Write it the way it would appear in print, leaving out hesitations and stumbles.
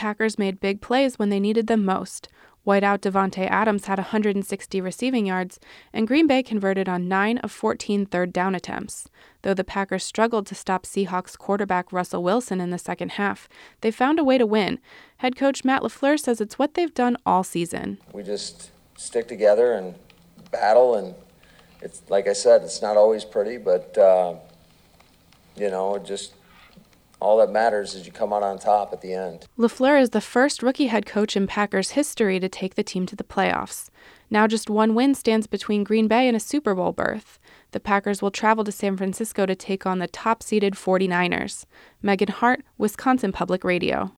Packers made big plays when they needed them most. Whiteout Davante Adams had 160 receiving yards, and Green Bay converted on 9 of 14 third down attempts. Though the Packers struggled to stop Seahawks quarterback Russell Wilson in the second half, they found a way to win. Head coach Matt LaFleur says it's what they've done all season. We just stick together and battle, and it's like I said, it's not always pretty, but just all that matters is you come out on top at the end. LaFleur is the first rookie head coach in Packers history to take the team to the playoffs. Now just one win stands between Green Bay and a Super Bowl berth. The Packers will travel to San Francisco to take on the top-seeded 49ers. Megan Hart, Wisconsin Public Radio.